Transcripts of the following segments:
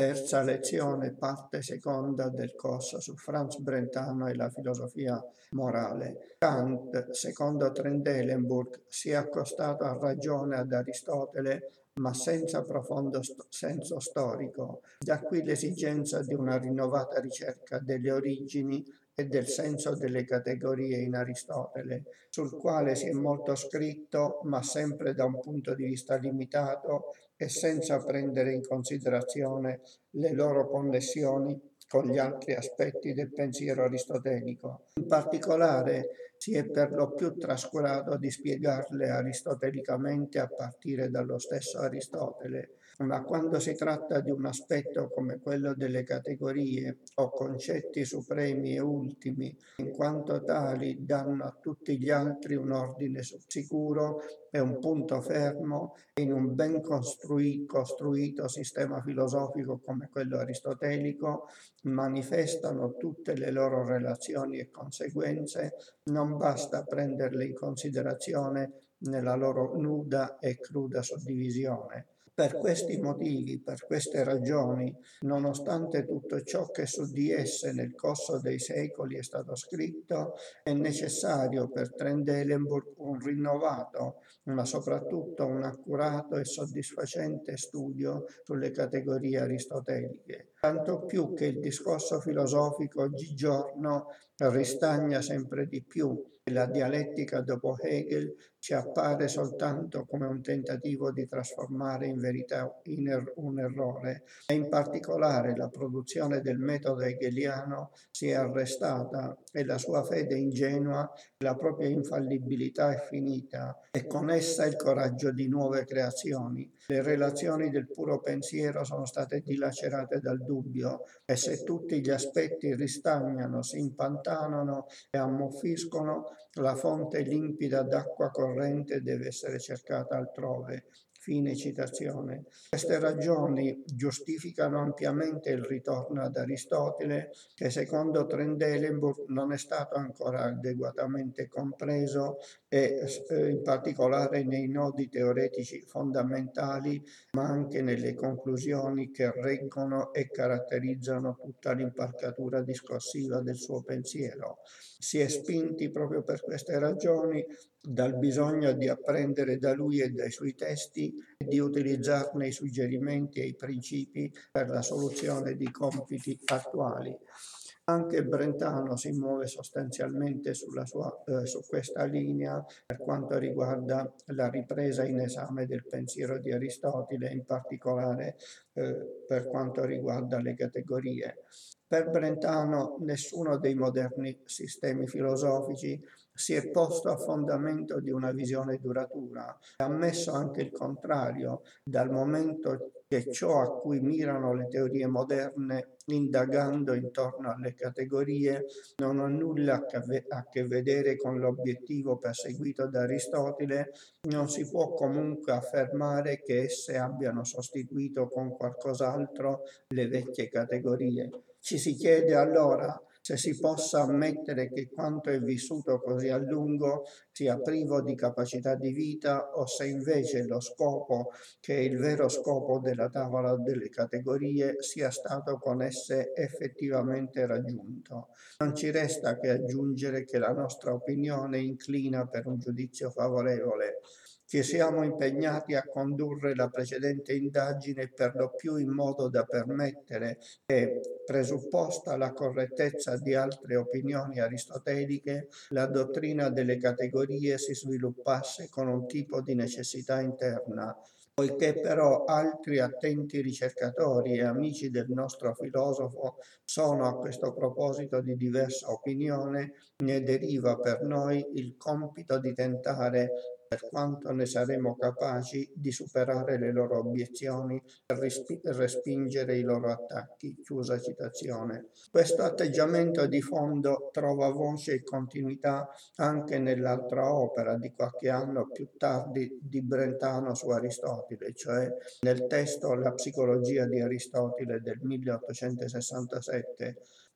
Terza lezione, parte seconda del corso su Franz Brentano e la filosofia morale. Kant, secondo Trendelenburg, si è accostato a ragione ad Aristotele, ma senza profondo senso storico. Da qui l'esigenza di una rinnovata ricerca delle origini e del senso delle categorie in Aristotele, sul quale si è molto scritto, ma sempre da un punto di vista limitato e senza prendere in considerazione le loro connessioni con gli altri aspetti del pensiero aristotelico. In particolare si è per lo più trascurato di spiegarle aristotelicamente a partire dallo stesso Aristotele, ma quando si tratta di un aspetto come quello delle categorie o concetti supremi e ultimi, in quanto tali danno a tutti gli altri un ordine sicuro e un punto fermo in un ben costruito sistema filosofico come quello aristotelico, manifestano tutte le loro relazioni e conseguenze, non basta prenderle in considerazione nella loro nuda e cruda suddivisione. Per questi motivi, per queste ragioni, nonostante tutto ciò che su di esse nel corso dei secoli è stato scritto, è necessario per Trendelenburg un rinnovato, ma soprattutto un accurato e soddisfacente studio sulle categorie aristoteliche. Tanto più che il discorso filosofico oggigiorno ristagna sempre di più e la dialettica dopo Hegel ci appare soltanto come un tentativo di trasformare in verità un errore e in particolare la produzione del metodo hegeliano si è arrestata e la sua fede ingenua, la propria infallibilità è finita e con essa il coraggio di nuove creazioni. Le relazioni del puro pensiero sono state dilacerate dal dubbio e se tutti gli aspetti ristagnano, si impantanano e ammuffiscono, la fonte limpida d'acqua corrente deve essere cercata altrove. Fine citazione. Queste ragioni giustificano ampiamente il ritorno ad Aristotele, che secondo Trendelenburg non è stato ancora adeguatamente compreso e in particolare nei nodi teoretici fondamentali, ma anche nelle conclusioni che reggono e caratterizzano tutta l'impalcatura discorsiva del suo pensiero. Si è spinti proprio per queste ragioni dal bisogno di apprendere da lui e dai suoi testi e di utilizzarne i suggerimenti e i principi per la soluzione di compiti attuali. Anche Brentano si muove sostanzialmente su questa linea per quanto riguarda la ripresa in esame del pensiero di Aristotele, in particolare per quanto riguarda le categorie. Per Brentano nessuno dei moderni sistemi filosofici si è posto a fondamento di una visione duratura, ha ammesso anche il contrario, dal momento che ciò a cui mirano le teorie moderne, indagando intorno alle categorie, non ha nulla a che vedere con l'obiettivo perseguito da Aristotele, non si può comunque affermare che esse abbiano sostituito con qualcos'altro le vecchie categorie. Ci si chiede allora se si possa ammettere che quanto è vissuto così a lungo sia privo di capacità di vita o se invece lo scopo, che è il vero scopo della tavola delle categorie, sia stato con esse effettivamente raggiunto. Non ci resta che aggiungere che la nostra opinione inclina per un giudizio favorevole. Ci siamo impegnati a condurre la precedente indagine per lo più in modo da permettere che, presupposta la correttezza di altre opinioni aristoteliche, la dottrina delle categorie si sviluppasse con un tipo di necessità interna. Poiché però altri attenti ricercatori e amici del nostro filosofo sono a questo proposito di diversa opinione, ne deriva per noi il compito di tentare, per quanto ne saremo capaci, di superare le loro obiezioni e respingere i loro attacchi. Chiusa citazione. Questo atteggiamento di fondo trova voce e continuità anche nell'altra opera di qualche anno più tardi di Brentano su Aristotele, cioè nel testo La psicologia di Aristotele del 1867,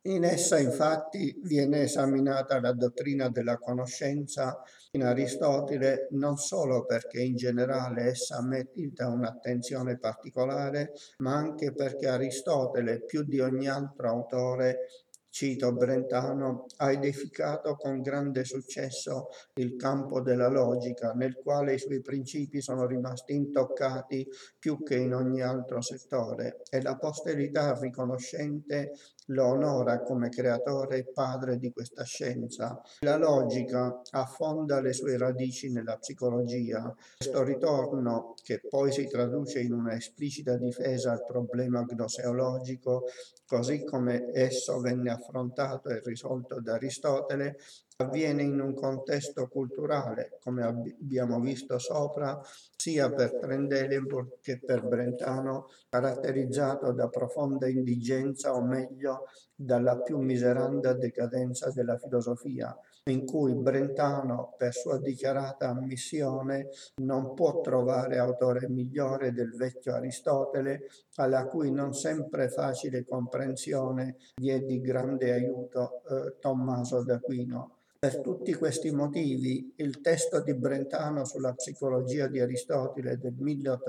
In essa, infatti, viene esaminata la dottrina della conoscenza in Aristotele non solo perché in generale essa merita un'attenzione particolare, ma anche perché Aristotele, più di ogni altro autore, cito Brentano, ha edificato con grande successo il campo della logica, nel quale i suoi principi sono rimasti intoccati più che in ogni altro settore, e la posterità riconoscente lo onora come creatore e padre di questa scienza. La logica affonda le sue radici nella psicologia. Questo ritorno, che poi si traduce in una esplicita difesa al problema gnoseologico, così come esso venne affrontato e risolto da Aristotele, avviene in un contesto culturale, come abbiamo visto sopra, sia per Trendelenburg che per Brentano, caratterizzato da profonda indigenza, o meglio, dalla più miseranda decadenza della filosofia, in cui Brentano, per sua dichiarata ammissione, non può trovare autore migliore del vecchio Aristotele, alla cui non sempre facile comprensione gli è di grande aiuto Tommaso d'Aquino. Per tutti questi motivi, il testo di Brentano sulla psicologia di Aristotele del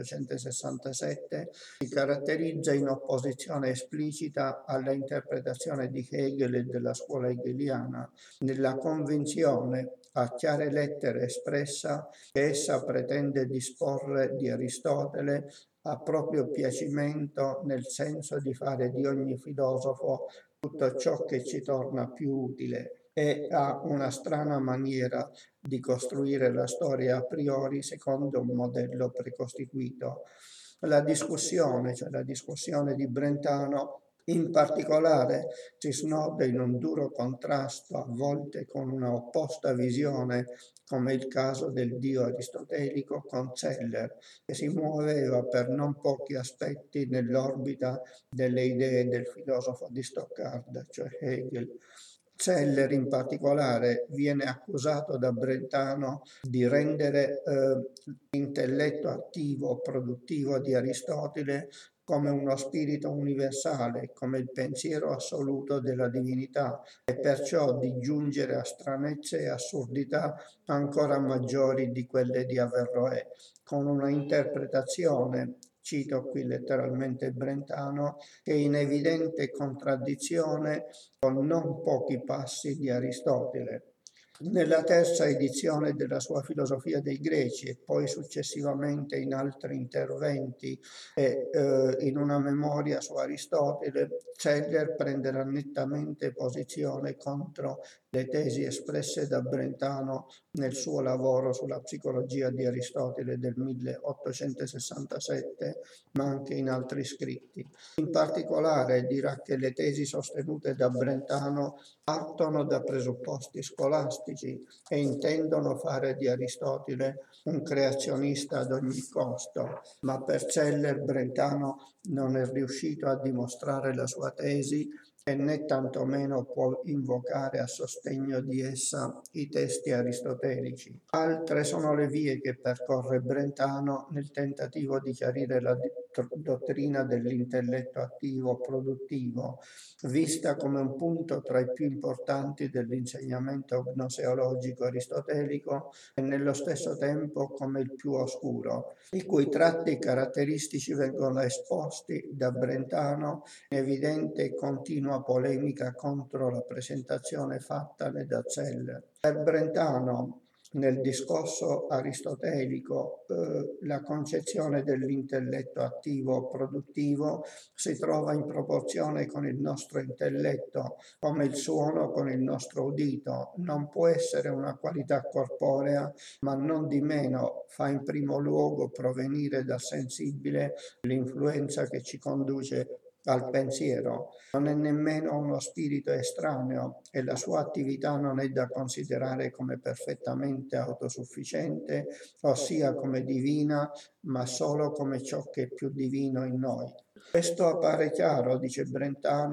1867 si caratterizza in opposizione esplicita alla interpretazione di Hegel e della scuola hegeliana, nella convinzione a chiare lettere espressa che essa pretende disporre di Aristotele a proprio piacimento, nel senso di fare di ogni filosofo tutto ciò che ci torna più utile, e ha una strana maniera di costruire la storia a priori secondo un modello precostituito. La discussione, cioè la discussione di Brentano, in particolare si snoda in un duro contrasto, a volte con una opposta visione, come il caso del Dio aristotelico, con Zeller, che si muoveva per non pochi aspetti nell'orbita delle idee del filosofo di Stoccarda, cioè Hegel. Zeller in particolare viene accusato da Brentano di rendere l'intelletto attivo, produttivo di Aristotele come uno spirito universale, come il pensiero assoluto della divinità, e perciò di giungere a stranezze e assurdità ancora maggiori di quelle di Averroè, con una interpretazione, cito qui letteralmente Brentano, che è in evidente contraddizione con non pochi passi di Aristotele. Nella terza edizione della sua Filosofia dei Greci, e poi successivamente in altri interventi e in una memoria su Aristotele, Zeller prenderà nettamente posizione contro le tesi espresse da Brentano nel suo lavoro sulla psicologia di Aristotele del 1867, ma anche in altri scritti. In particolare dirà che le tesi sostenute da Brentano partono da presupposti scolastici e intendono fare di Aristotele un creazionista ad ogni costo, ma per Zeller Brentano non è riuscito a dimostrare la sua tesi e né tantomeno può invocare a sostegno di essa i testi aristotelici. Altre sono le vie che percorre Brentano nel tentativo di chiarire la dottrina dell'intelletto attivo produttivo, vista come un punto tra i più importanti dell'insegnamento gnoseologico aristotelico e nello stesso tempo come il più oscuro, i cui tratti caratteristici vengono esposti da Brentano in evidente e continua polemica contro la presentazione fattane da Zeller. Per Brentano, nel discorso aristotelico, la concezione dell'intelletto attivo produttivo si trova in proporzione con il nostro intelletto, come il suono con il nostro udito. Non può essere una qualità corporea, ma non di meno fa in primo luogo provenire dal sensibile l'influenza che ci conduce al pensiero. Non è nemmeno uno spirito estraneo e la sua attività non è da considerare come perfettamente autosufficiente, ossia come divina, ma solo come ciò che è più divino in noi. Questo appare chiaro, dice Brentano,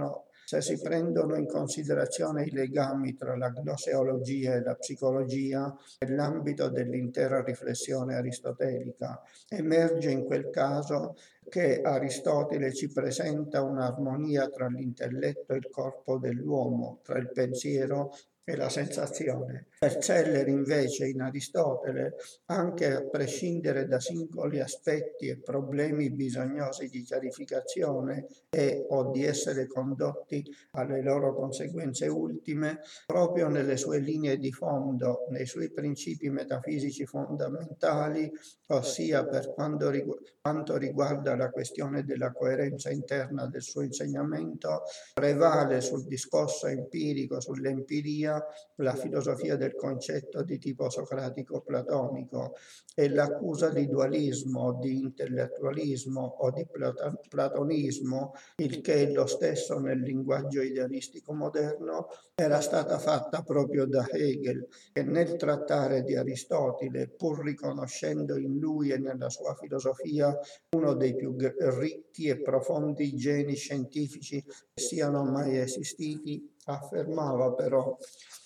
Se si prendono in considerazione i legami tra la gnoseologia e la psicologia nell'ambito dell'intera riflessione aristotelica, emerge in quel caso che Aristotele ci presenta un'armonia tra l'intelletto e il corpo dell'uomo, tra il pensiero e la sensazione. Per Celler invece in Aristotele, anche a prescindere da singoli aspetti e problemi bisognosi di chiarificazione e o di essere condotti alle loro conseguenze ultime, proprio nelle sue linee di fondo, nei suoi principi metafisici fondamentali, ossia per quanto riguarda la questione della coerenza interna del suo insegnamento, prevale sul discorso empirico, sull'empiria, la filosofia del concetto di tipo socratico-platonico e l'accusa di dualismo, di intellettualismo o di platonismo, il che è lo stesso nel linguaggio idealistico moderno, era stata fatta proprio da Hegel, che nel trattare di Aristotele, pur riconoscendo in lui e nella sua filosofia uno dei più ricchi e profondi geni scientifici che siano mai esistiti, affermava però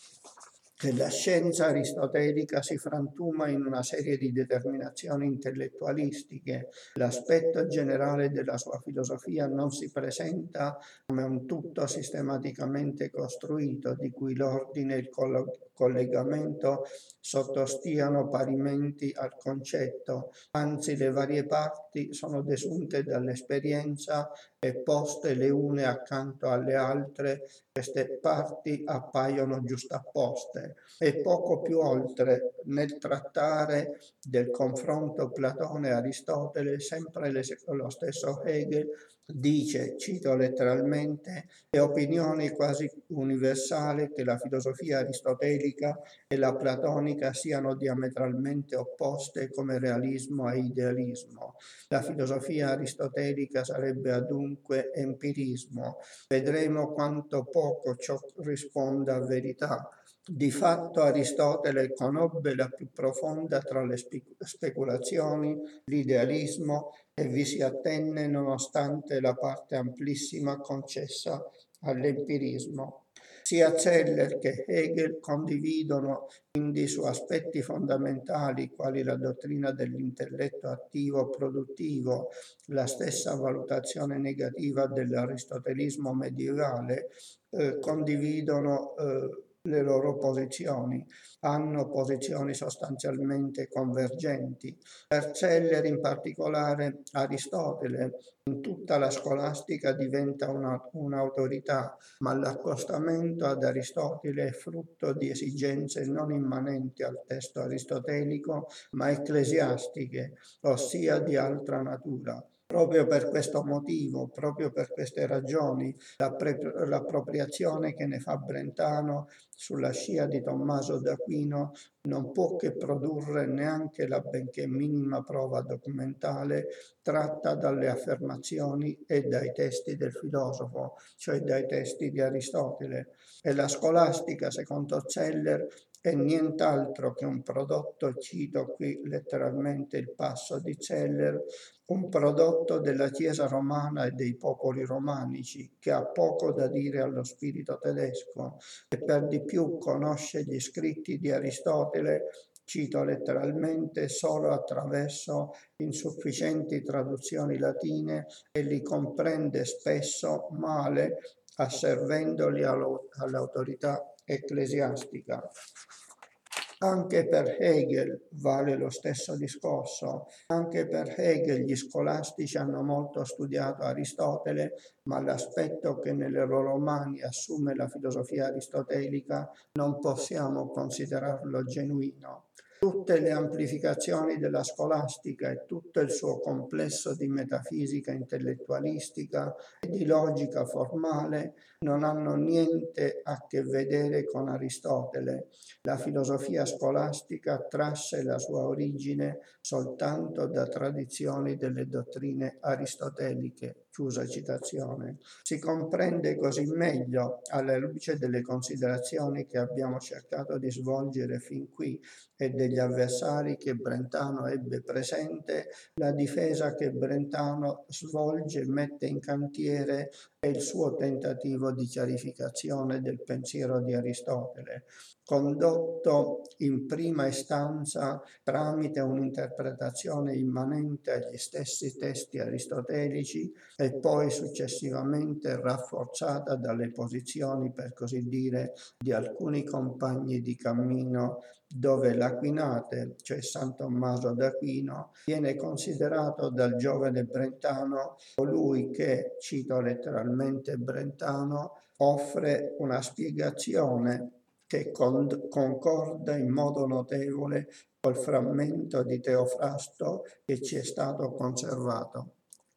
che la scienza aristotelica si frantuma in una serie di determinazioni intellettualistiche. L'aspetto generale della sua filosofia non si presenta come un tutto sistematicamente costruito, di cui l'ordine e il collegamento sottostiano parimenti al concetto, anzi le varie parti sono desunte dall'esperienza e poste le une accanto alle altre, queste parti appaiono giustapposte e poco più oltre nel trattare del confronto Platone-Aristotele, sempre lo stesso Hegel dice, cito letteralmente, è opinione quasi universale che la filosofia aristotelica e la platonica siano diametralmente opposte come realismo e idealismo. La filosofia aristotelica sarebbe adunque empirismo. Vedremo quanto poco ciò risponda a verità. Di fatto Aristotele conobbe la più profonda tra le speculazioni, l'idealismo, e vi si attenne nonostante la parte amplissima concessa all'empirismo. Sia Zeller che Hegel condividono quindi su aspetti fondamentali quali la dottrina dell'intelletto attivo produttivo, la stessa valutazione negativa dell'aristotelismo medievale, condividono le loro posizioni, hanno posizioni sostanzialmente convergenti. Per Zeller in particolare Aristotele in tutta la scolastica diventa un'autorità, ma l'accostamento ad Aristotele è frutto di esigenze non immanenti al testo aristotelico, ma ecclesiastiche, ossia di altra natura. Proprio per questo motivo, proprio per queste ragioni, l'appropriazione che ne fa Brentano sulla scia di Tommaso d'Aquino non può che produrre neanche la benché minima prova documentale tratta dalle affermazioni e dai testi del filosofo, cioè dai testi di Aristotele. E la scolastica, secondo Zeller, è nient'altro che un prodotto, cito qui letteralmente il passo di Zeller, un prodotto della Chiesa romana e dei popoli romanici, che ha poco da dire allo spirito tedesco e per di più conosce gli scritti di Aristotele, cito letteralmente, solo attraverso insufficienti traduzioni latine e li comprende spesso male, asservendoli all'autorità ecclesiastica. Anche per Hegel vale lo stesso discorso. Anche per Hegel gli scolastici hanno molto studiato Aristotele, ma l'aspetto che nelle loro mani assume la filosofia aristotelica non possiamo considerarlo genuino. Tutte le amplificazioni della scolastica e tutto il suo complesso di metafisica intellettualistica e di logica formale non hanno niente a che vedere con Aristotele. La filosofia scolastica trasse la sua origine soltanto da tradizioni delle dottrine aristoteliche, Chiusa citazione. Si comprende così meglio, alla luce delle considerazioni che abbiamo cercato di svolgere fin qui e degli avversari che Brentano ebbe presente, la difesa che Brentano svolge e mette in cantiere è il suo tentativo di chiarificazione del pensiero di Aristotele, condotto in prima istanza tramite un'interpretazione immanente agli stessi testi aristotelici e poi successivamente rafforzata dalle posizioni, per così dire, di alcuni compagni di cammino, dove l'Aquinate, cioè San Tommaso d'Aquino, viene considerato dal giovane Brentano colui che, cito letteralmente Brentano, offre una spiegazione che concorda in modo notevole col frammento di Teofrasto che ci è stato conservato.